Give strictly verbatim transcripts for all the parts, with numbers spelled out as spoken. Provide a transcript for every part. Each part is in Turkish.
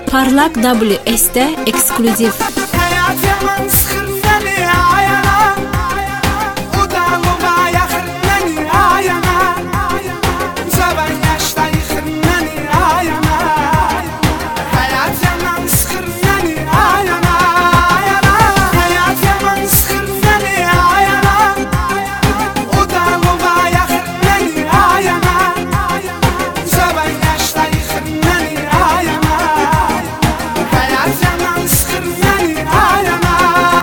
Parlak W S'te ekskluziv. Hayat yaman sıkır beni ayana, o da baba yakır beni ayana, zaman yaşta yıkır beni ayana. Hayat yaman sıkır beni ayana, hayat yaman sıkır beni ayana, o da baba yakır beni ayana, zaman yaşta yıkır beni ayana. Hayat yaman sıkır beni ayana.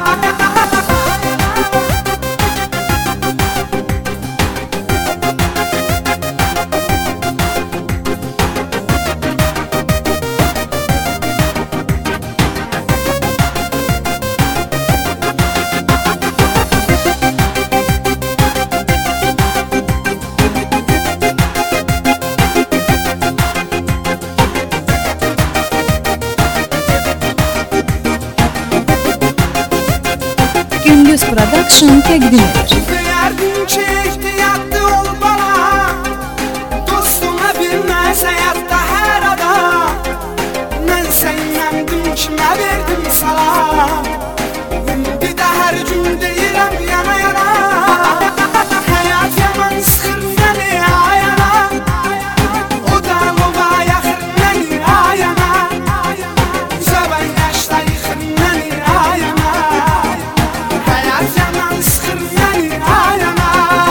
Gündüz Production təqdim edir. Verdim çekti yattı ol bana, dostuna bilmez hayatta her adam. Ben senlendim kime verdim sana, bir de her gün deyirəm yana yana. Hayat yaman sıkır beni ayana, o da baba yakır beni ayana, zaman yaşta yıkır beni ayana. Hayat yaman sıkır beni ayana.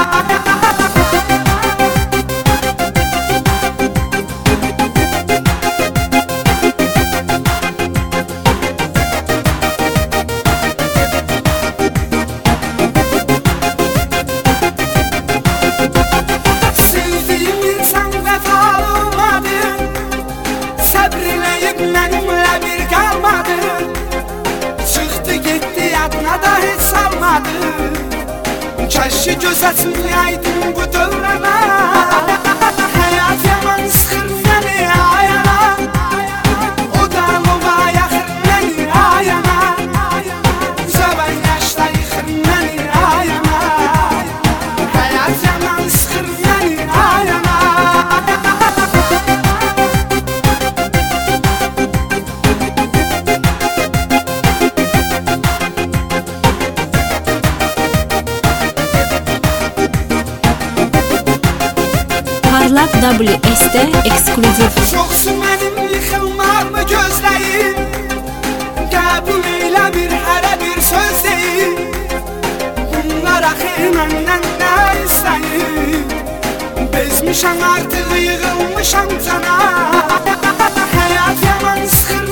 Sevdiğim insan vefalı olmadı, sabreleyip benimle bir kalmadı. Çıktı gitti yadına da hiç salmadı. Keşke göz açmayaydım bu dövrana. Hayat yaman sıkır beni ayana, o da baba yakır beni ayana, zaman yaşta yıkır beni ayana. Hayat yaman sıkır beni ayana. Parlak W S'te ekskluziv. Çoksun benim yıkılmar mı gözleyim, kabul eyle bir hərə bir söz deyim. Bunlar axı məndən nə istəyim, bezmişəm artıq yığılmışam cana. Hayat yaman sıxır